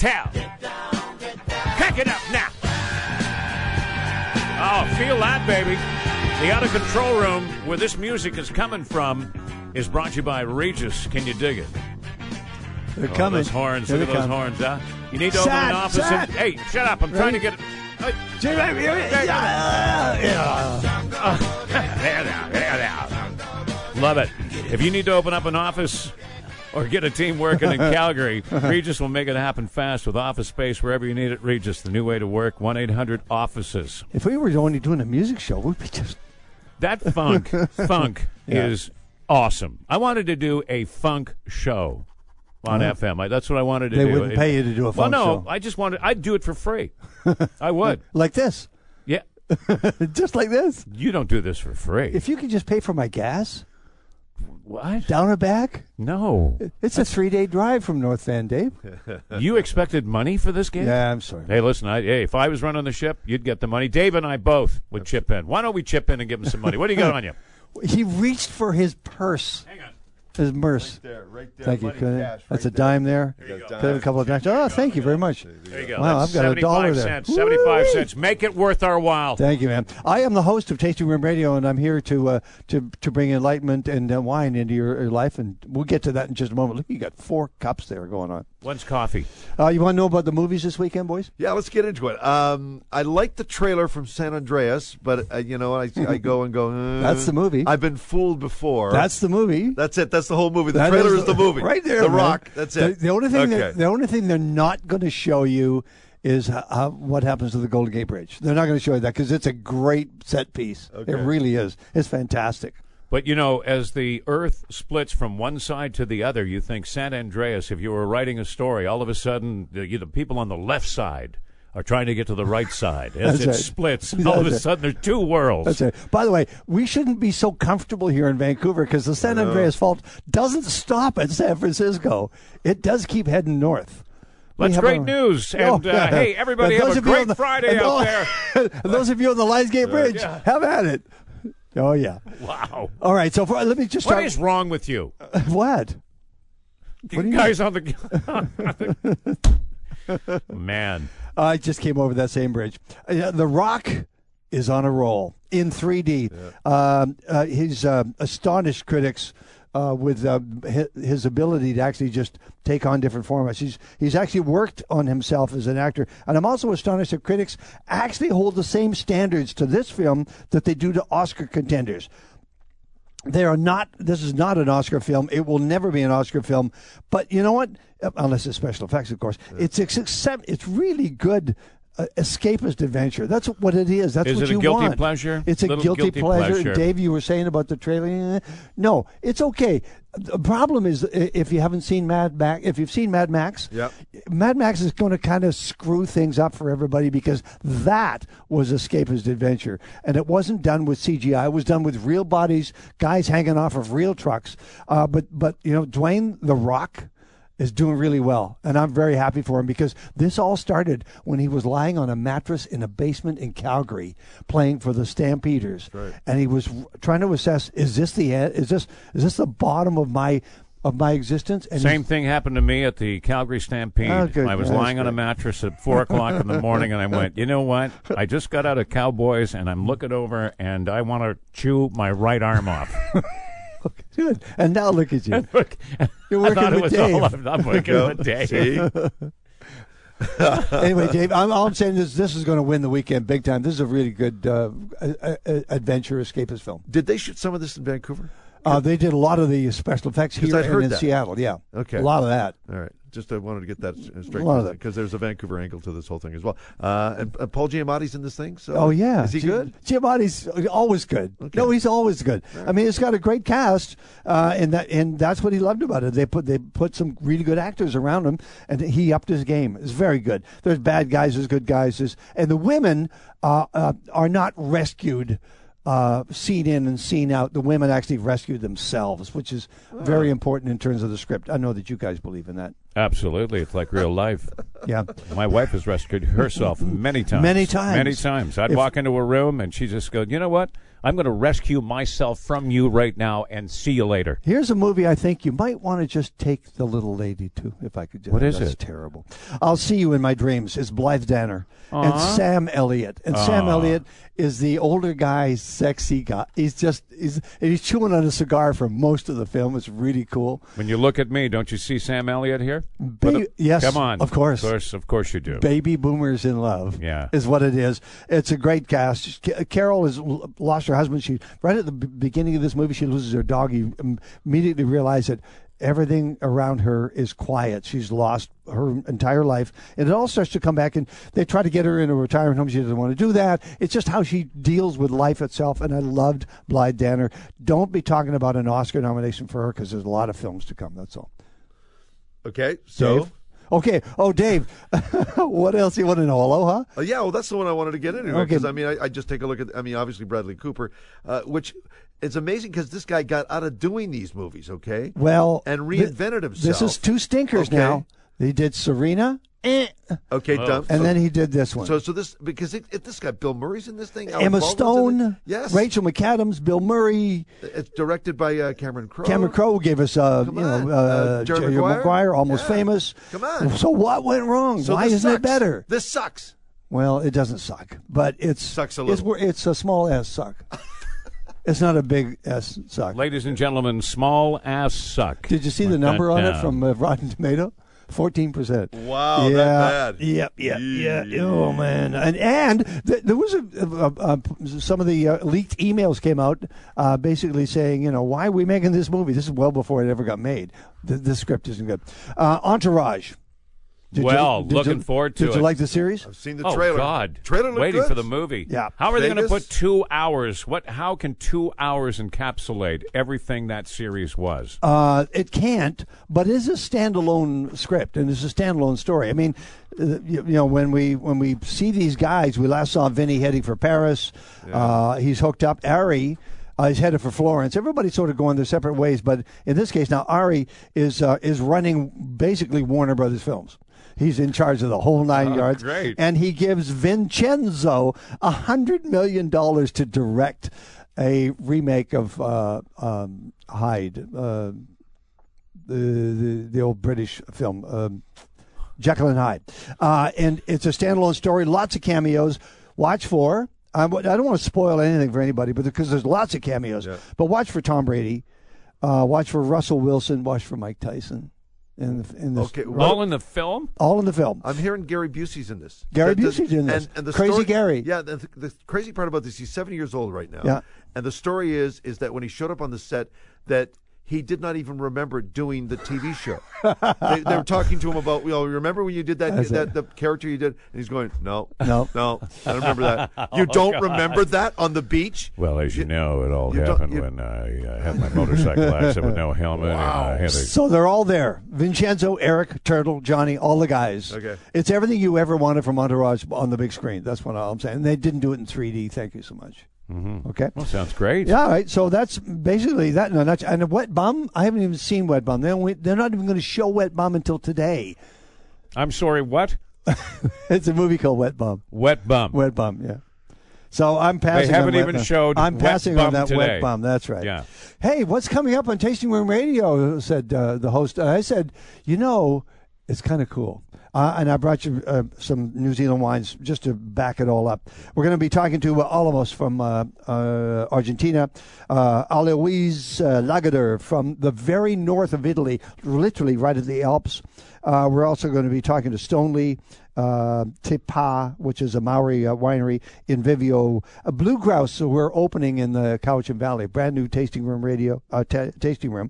Hotel. Crank it up now. Oh, feel that, baby. The Out of Control Room, where this music is coming from, is brought to you by Regis. Can you dig it? They're coming. Those horns. Here Look at those horns, huh? You need to open an office. Hey, shut up. I'm trying to get... Love it. If you need to open up an office or get a team working in Calgary, Regis will make it happen fast with office space wherever you need it. Regis, the new way to work, 1-800-OFFICES. If we were only doing a music show, we'd be just... That funk is awesome. I wanted to do a funk show on FM. That's what I wanted to do. They wouldn't pay you to do a funk show. I just wanted... I'd do it for free. I would. Like this. Yeah. Just like this. You don't do this for free. If you could just pay for my gas... What? Down and back? No. It's a 3-day drive from North Van, Dave. You expected money for this game? Yeah, I'm sorry. Hey, listen, if I was running the ship, you'd get the money. Dave and I both would chip in. Why don't we chip in and give him some money? What do you got on you? He reached for his purse. Hang on. His purse. Right there. Thank you. Cash, That's a dime there. There you go. Could have a couple of dimes. Oh, thank you very much. There you go. Wow, That's I've got $1 there. 75 cents. Make it worth our while. Thank you, man. I am the host of Tasting Room Radio, and I'm here to bring enlightenment and wine into your life, and we'll get to that in just a moment. Look, you got 4 cups there going on. When's coffee? You want to know about the movies this weekend, boys? Yeah, let's get into it. I like the trailer from San Andreas, but I go and go. That's the movie. I've been fooled before. That's the movie. That's it. That's the whole movie. The trailer is the movie. Right there, The man. Rock. That's it. The only thing they're not going to show you is what happens to the Golden Gate Bridge. They're not going to show you that because it's a great set piece. Okay. It really is. It's fantastic. But, as the Earth splits from one side to the other, you think San Andreas, if you were writing a story, all of a sudden the people on the left side are trying to get to the right side. As it splits, all of a sudden there's 2 worlds. That's right. By the way, we shouldn't be so comfortable here in Vancouver because the San Andreas Fault doesn't stop at San Francisco. It does keep heading north. That's great news. And, hey, everybody have a great Friday out there. And those of you on the Lionsgate Bridge, have at it. Oh, yeah. Wow. All right, so let me just start. What is wrong with you? What? You guys on the... Man. I just came over that same bridge. The Rock is on a roll in 3D. Yeah. He's astonished critics with his ability to actually just take on different formats. He's actually worked on himself as an actor. And I'm also astonished that critics actually hold the same standards to this film that they do to Oscar contenders. They are not. This is not an Oscar film. It will never be an Oscar film. But you know what? Unless it's special effects, of course. Yeah. It's really good escapist adventure. That's what it is. That's what you want. Is it a guilty pleasure? It's a guilty pleasure. Dave, you were saying about the trailer. No, it's okay. The problem is if you haven't seen Mad Max, Mad Max is going to kind of screw things up for everybody because that was escapist adventure, and it wasn't done with CGI. It was done with real bodies, guys hanging off of real trucks. But Dwayne The Rock is doing really well, and I'm very happy for him because this all started when he was lying on a mattress in a basement in Calgary playing for the Stampeders, right. And he was trying to assess: is this the end? Is this the bottom of my existence? And same thing happened to me at the Calgary Stampede. I was lying on a mattress at 4:00 in the morning, and I went, you know what? I just got out of Cowboys, and I'm looking over, and I want to chew my right arm off. Good. And now look at you. You're working with Dave. I'm working with Dave. See? Anyway, Dave, all I'm saying is this is going to win the weekend big time. This is a really good adventure escapist film. Did they shoot some of this in Vancouver? They did a lot of the special effects here and in Seattle. Yeah. Okay. A lot of that. All right. Just I wanted to get that straight because there's a Vancouver angle to this whole thing as well. And Paul Giamatti's in this thing. So oh yeah, is he good? Giamatti's always good. Okay. No, he's always good. Right. I mean, it's got a great cast, and that's what he loved about it. They put some really good actors around him, and he upped his game. It's very good. There's bad guys, there's good guys, and the women are not rescued. Scene in and scene out. The women actually rescued themselves, which is very important in terms of the script. I know that you guys believe in that. Absolutely. It's like real life. Yeah. My wife has rescued herself many times. Many times. I'd walk into a room and she just go, you know what? I'm going to rescue myself from you right now and see you later. Here's a movie I think you might want to just take the little lady to, if I could. What is That's it? Terrible. I'll See You in My Dreams. It's Blythe Danner and Sam Elliott. And Sam Elliott is the older guy, sexy guy. He's chewing on a cigar for most of the film. It's really cool. When you look at me, don't you see Sam Elliott here? Yes, come on. Of course, of course you do. Baby boomers in love. Yeah, is what it is. It's a great cast. Carol has lost her husband. She right at the beginning of this movie, she loses her dog. You immediately realize that everything around her is quiet. She's lost her entire life, and it all starts to come back. And they try to get her in a retirement home. She doesn't want to do that. It's just how she deals with life itself. And I loved Blythe Danner. Don't be talking about an Oscar nomination for her because there's a lot of films to come. That's all. Okay, so. Dave? Okay. Oh, Dave, what else you want to know? Aloha? Yeah, well, that's the one I wanted to get into. Because, I just take a look at, obviously Bradley Cooper, which it's amazing because this guy got out of doing these movies, okay? Well. And reinvented himself. This is two stinkers now. He did Serena. Okay, done. And then he did this one. So this, because if this guy, Bill Murray's in this thing. Emma Stone. Yes. Rachel McAdams, Bill Murray. It's directed by Cameron Crowe. Cameron Crowe gave us, Jerry Maguire, Almost Famous. Come on. So what went wrong? Why isn't it better? This sucks. Well, it doesn't suck, but sucks a little. It's a small ass suck. It's not a big ass suck. Ladies and gentlemen, small ass suck. Did you see the number on it from Rotten Tomato? 14%. Wow, that bad. Yeah. Oh man, and there was some of the leaked emails came out, basically saying, why are we making this movie? This is well before it ever got made. The script isn't good. Entourage. Looking forward to it. Did you like the series? I've seen the trailer. Oh, God. Trailer looked Waiting good. for the movie. Yeah. How are they going to put 2 hours? How can 2 hours encapsulate everything that series was? It can't, but it is a standalone script, and it's a standalone story. I mean, when we see these guys, we last saw Vinny heading for Paris. Yeah. He's hooked up. Ari is headed for Florence. Everybody's sort of going their separate ways, but in this case now, Ari is running basically Warner Brothers Films. He's in charge of the whole 9 yards. Great. And he gives Vincenzo $100 million to direct a remake of Hyde, the old British film, Jekyll and Hyde. And it's a standalone story, lots of cameos. Watch for, I don't want to spoil anything for anybody, but because there's lots of cameos. Yeah. But watch for Tom Brady. Watch for Russell Wilson. Watch for Mike Tyson. In this, okay, all in the film? All in the film. I'm hearing Gary Busey's in this. Gary Busey's in this. And the Crazy story, Gary. Yeah, the crazy part about this, he's 70 years old right now. Yeah. And the story is that when he showed up on the set, that he did not even remember doing the TV show. they were talking to him about, remember when you did that the character you did? And he's going, no, I don't remember that. You don't remember that on the beach? Well, as you know, it all happened when I had my motorcycle accident with no helmet. Wow. And so they're all there. Vincenzo, Eric, Turtle, Johnny, all the guys. Okay. It's everything you ever wanted from Entourage on the big screen. That's what I'm saying. And they didn't do it in 3D. Thank you so much. Mm-hmm. Okay. Well, sounds great. Yeah, all right. So that's basically that. And Wet Bum, I haven't even seen Wet Bum. They're not even going to show Wet Bum until today. I'm sorry, what? It's a movie called Wet Bum. Wet Bum. Wet Bum, yeah. So I'm passing. They haven't even showed. I'm passing on that today. Wet Bum. That's right. Yeah. Hey, what's coming up on Tasting Room Radio? Said the host. I said, it's kind of cool. And I brought you some New Zealand wines just to back it all up. We're going to be talking to Olamos from Argentina, Alois Lagader from the very north of Italy, literally right at the Alps. We're also going to be talking to Stoneleigh, Te Pa, which is a Maori winery in Vivio. Blue Grouse, so we're opening in the Cowichan Valley, brand new tasting room tasting room.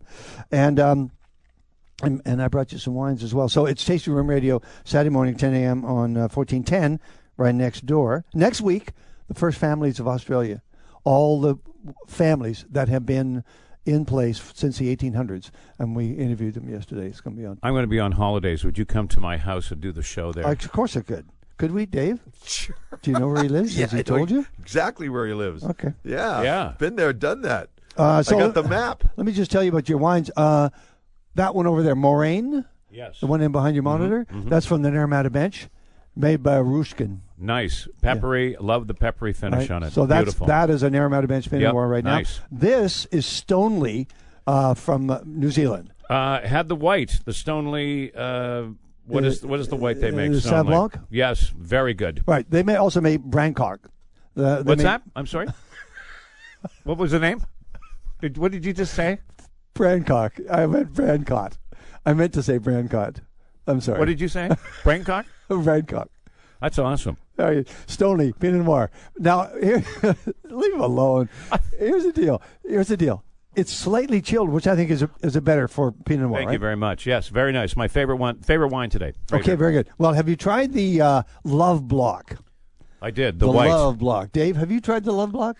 And I brought you some wines as well. So it's Tasting Room Radio, Saturday morning, 10 a.m. on 1410, right next door. Next week, the First Families of Australia. All the families that have been in place since the 1800s. And we interviewed them yesterday. It's going to be on. I'm going to be on holidays. Would you come to my house and do the show there? Of course I could. Could we, Dave? Sure. Do you know where he lives? Yeah, Has he told you? Exactly where he lives. Okay. Yeah. Been there, done that. So I got the map. Let me just tell you about your wines. That one over there, Moraine. Yes. The one in behind your monitor. Mm-hmm. That's from the Naramata Bench, made by Rushkin. Nice. Peppery. Love the peppery finish on it. So Beautiful. that is an Aromata Bench Pinot Noir right nice. now. This is Stoneleigh from New Zealand. Had the white, the Stoneleigh. What is the white they make? Sauv Blanc? Yes, very good. Right. They may also make Brancock. What's that? I'm sorry. What was the name? What did you just say? Brancock. I meant Brancott. I meant to say Brancott. I'm sorry. What did you say? Brancock? Brancock. That's awesome. Stoneleigh Pinot Noir. Now, leave him alone. Here's the deal. It's slightly chilled, which I think is a better for Pinot Noir. Thank you very much. Yes, very nice. My favorite wine today. Very good. Well, have you tried the Love Block? I did. The white. Love Block. Dave, have you tried the Love Block?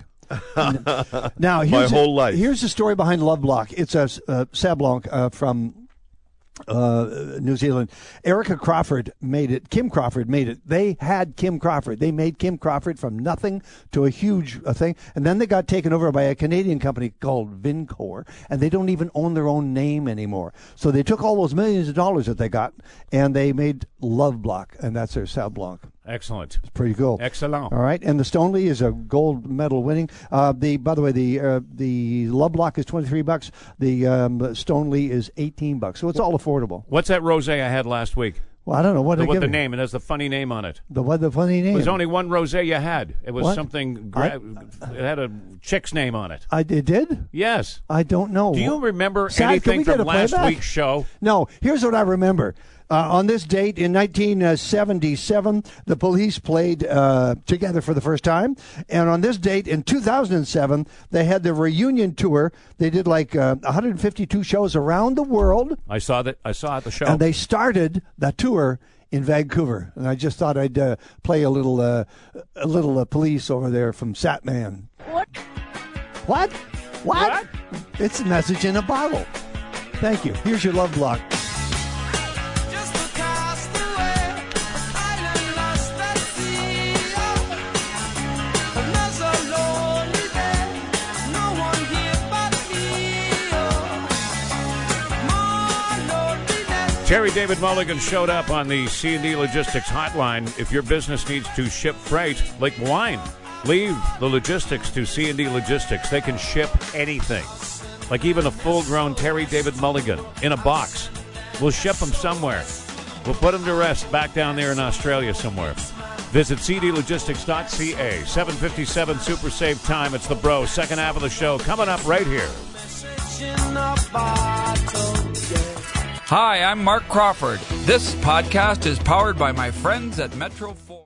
Now, my whole life. Here's the story behind Love Block. It's a Sauv Blanc from New Zealand. Erica Crawford made it. Kim Crawford made it. They had Kim Crawford. They made Kim Crawford from nothing to a huge thing. And then they got taken over by a Canadian company called Vincor, and they don't even own their own name anymore. So they took all those millions of dollars that they got, and they made Love Block, and that's their Sauv Blanc. Excellent. It's pretty cool. Excellent. All right, and the Stoneleigh is a gold medal winning. By the way, the Love Block is $23. The Stoneleigh is $18. So it's all affordable. What's that rosé I had last week? Well, I don't know what the name. It has the funny name on it. The funny name? There's only one rosé you had. It was something. It had a chick's name on it. It did? Yes. I don't know. Do you remember anything from last week's show? No. Here's what I remember. On this date in 1977, the Police played together for the first time. And on this date in 2007, they had the reunion tour. They did like 152 shows around the world. I saw that. I saw at the show. And they started that tour in Vancouver. And I just thought I'd play a little Police over there from Satman. What? It's a message in a bottle. Thank you. Here's your Love Block. Terry David Mulligan showed up on the C&D Logistics hotline. If your business needs to ship freight, like wine, leave the logistics to C&D Logistics. They can ship anything, like even a full-grown Terry David Mulligan in a box. We'll ship them somewhere. We'll put them to rest back down there in Australia somewhere. Visit cdlogistics.ca. 7:57 Super Save Time. It's the Bro. Second half of the show coming up right here. Hi, I'm Mark Crawford. This podcast is powered by my friends at Metro 4.